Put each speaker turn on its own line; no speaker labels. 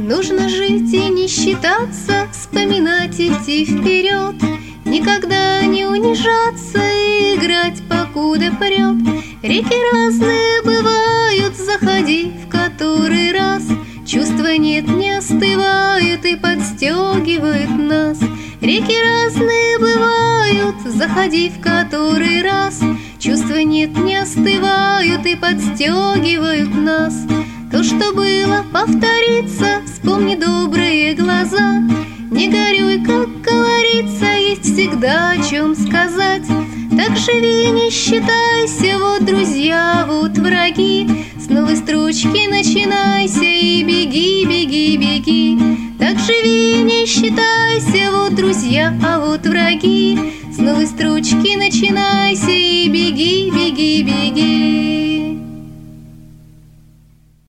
Нужно жить и не считаться, вспоминать, идти вперед, никогда не унижаться и играть, покуда прет. Реки разные бывают, заходи в который раз. Чувства нет, не остывают и подстегивают нас. Реки разные бывают, заходи в который раз. Чувства нет, не остывают и подстегивают нас. То, что было, повторится, вспомни добрые глаза. Не горюй, как говорится, есть всегда о чем сказать. Так живи, не считайся, вот друзья, вот враги. С новой строчки начинайся и беги, беги, беги. Так живи, не считайся, вот друзья, а вот враги. С новой строчки начинайся и беги, беги, беги.